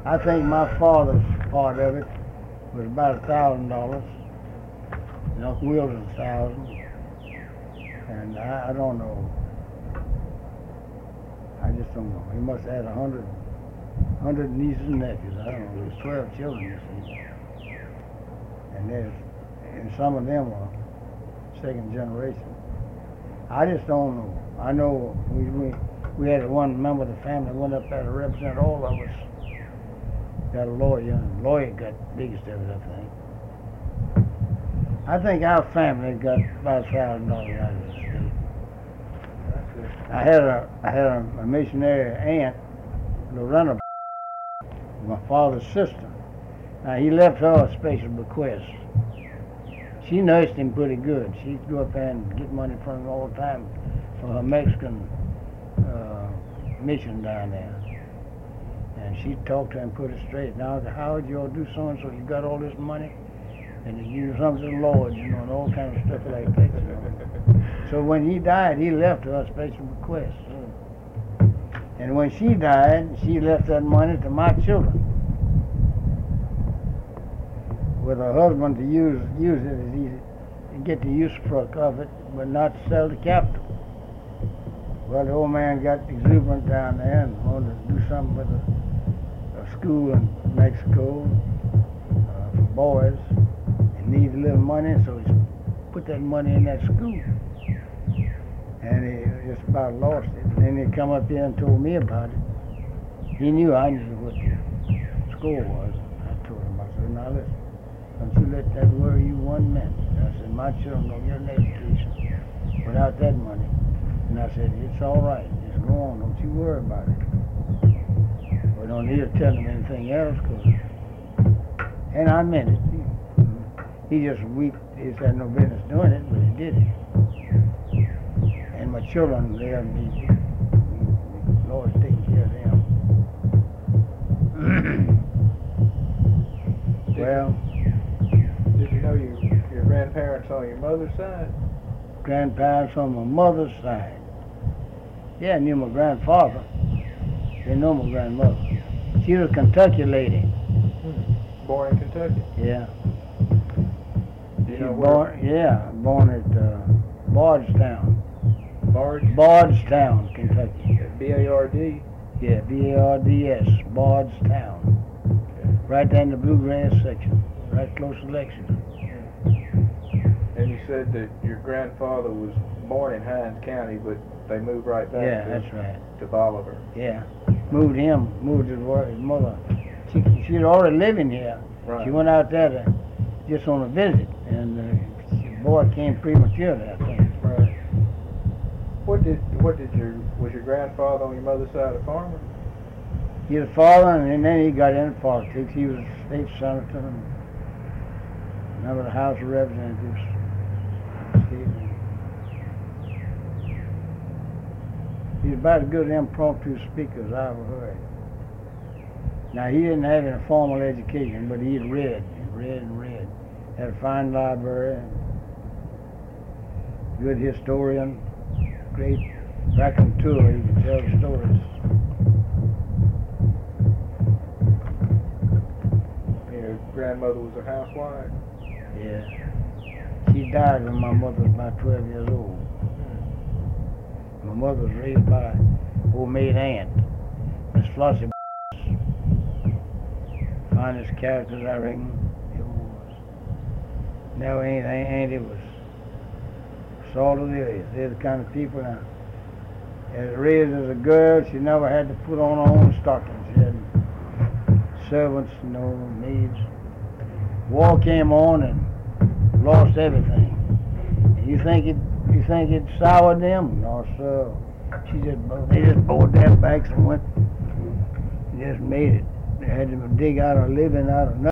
I think my father's part of it was about $1,000. And Uncle Will's $1,000. And I don't know. I just don't know. He must have had 100 nieces and nephews. I don't know. There's 12 children, you see. And some of them were second generation. I just don't know. I know we had one member of the family went up there to represent all of us. Got a lawyer, and the lawyer got biggest of it, I think our family got about $1,000 out of the state. I had a missionary aunt, Lorena, my father's sister. Now he left her a special bequest. She nursed him pretty good. She'd go up there and get money from him all the time for her Mexican mission down there. And she'd talk to him, put it straight. Now, how did you all do so and so? You got all this money? And you do something to the Lord, you know, and all kinds of stuff like that, you know. So when he died, he left her a special bequest. And when she died, she left that money to my children, with her husband to use it as he get the usufruct of it, but not to sell the capital. Well, the old man got exuberant down there and wanted to do something with a school in Mexico for boys, and needed a little money, so he put that money in that school. And he just about lost it. And then he come up here and told me about it. He knew I knew what the score was. I told him, I said, now listen, don't you let that worry you one minute. I said, my children don't get an education without that money. And I said, it's all right, just go on, don't you worry about it. We don't need to tell them anything else, and I meant it. He just weak, he had no business doing it, but he did it. And my children, they'll be, the Lord's taking care of them. Well, did you know your grandparents on your mother's side? Grandparents on my mother's side. Yeah, I knew my grandfather. Didn't know my grandmother. She was a Kentucky lady. Born in Kentucky? Yeah. Do you know where? Born at Bardstown. Bardstown, Kentucky. B-A-R-D? Yeah, B-A-R-D-S, Bardstown. Okay. Right there in the bluegrass section, right close to Lexington. And you said that your grandfather was born in Hinds County, but they moved right back that's right. to Bolivar. Yeah, moved his mother. She'd already living here. Right. She went out there just on a visit, and the boy came prematurely, I think. Right. Was your grandfather on your mother's side a farmer? He was a father, and then he got into politics. He was a state senator and member of the House of Representatives. He's about as good an impromptu speaker as I ever heard. Now, he didn't have any formal education, but he read and read. Had a fine library, good historian, great raconteur. He could tell stories. Your grandmother was a housewife? Yeah. She died when my mother was about 12 years old. My mother was raised by old maid aunt, Miss Flossie. Finest characters, I reckon, it was. Now Auntie was salt of the earth. They're the kind of people now. As raised as a girl, she never had to put on her own stockings. She had servants, maids. War came on and lost everything. And you think it soured them? No, sir. They just bowed their backs and went, just made it. They had to dig out a living out of nothing.